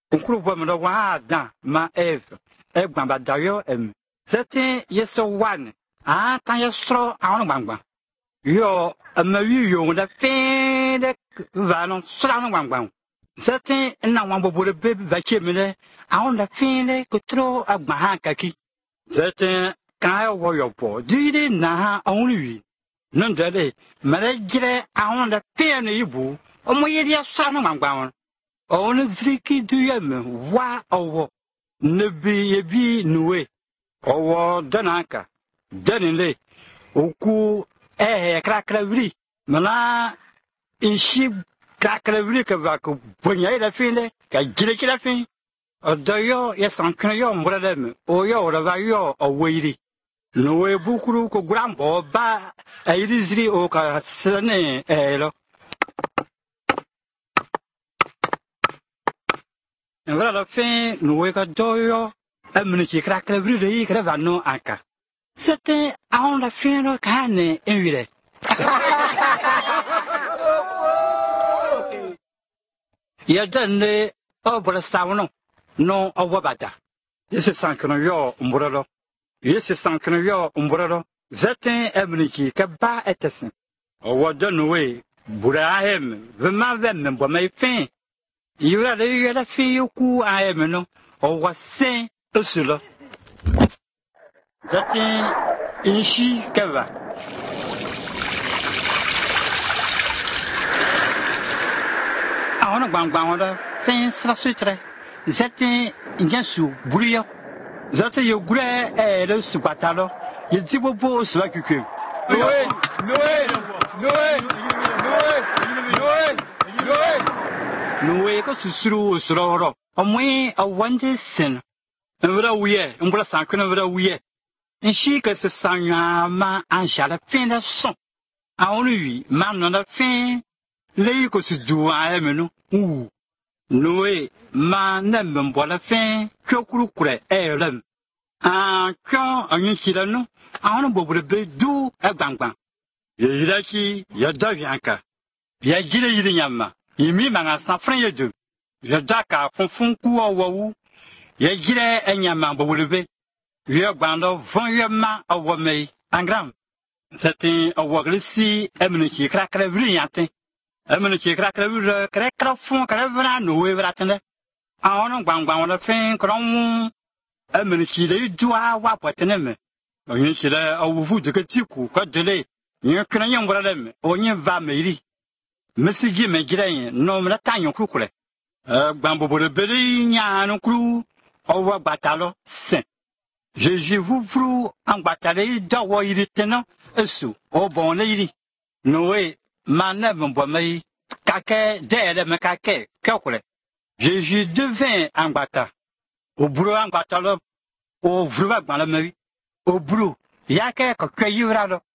Unkuru bo mdo wa Adam ma Eve. Egban ba dayo em. Certain yes one. Ah, kan ye sro awon gbangban. Yo amawi yo da fin de va non sra no gbangban. Certain na wan bo de be va chemile awon da fin de ko tro agban ha kaki. Certain kan wo yo po. Di na ha awon wi. Non dele mare jire awon da fin no ibu. Omo ye dia sra no gbangban. On zriki duyem wa owo nebi yebi nuwe owo danaka danile oku krakra wri mana inshi krakra wri ka ba ko bonya ida fine ka jire kira fin odoyo ya sankna yo mbralem o yo ora yo owiri nuwe bukuru ko grambo ba ayiri zri o ka sene elo en voilà la fin nous ka doyo amne ki krakra vride yi kra vano aka c'était on la fin no kane enwire ya danne obra sawno no obata yese sankno yo mburalo yese sankno yo mburalo zatin amne ki ka ba etesen o we burahem vema vem bo mai fin il y a la fille au cou à Emeno, au roi saint Ursula. Zatin Inchi Kava. Ah, on a bang, fin la sutre. Zatin Ingansu, Bouillon. Zatin yo gré et le subbatalo. Il dit bobo soit cucu. Noé. Noé ko susuru suroro omwe awande sen nwura wiye mbula sankuna nwura wiye nshi ka se sanya ma anjala fin da son awonu wi ma no da fin le ko su du ayemenu Noé ma na mbula fin kwokuru kure elem an kan anyi kilano awonu bobure be du agbangban ye yiraki ya davianka ya gile yiri nyama Yimi manga safran yedu. Ya daka fonfon ku owu. Ya gire enyama bowulebe. Ya gbando von yema awomei. Angram. C'était awoglisi emniki krakra vriyantin. Emniki krakra vre krakra fon kravra no we vratende. Awon gbangban wona fin kron emniki le dua wa poteneme. Onyin kile awuvu de ketiku ko dele. Yin kran yin bralem. Onyin va meiri. Monsieur Jim Giray, non, la taille coucou. Bambo de Belly, Yan Crou, over Batalo, Saint. Je vous frou en bataille d'avoir il tenant, et sous, au bon lady. Noé, ma never bombay, caquet, d'air, me caquet, calculé. Je devins en bata. Au brou en batalo, au vrou dans la main, au brou, yake, cueillir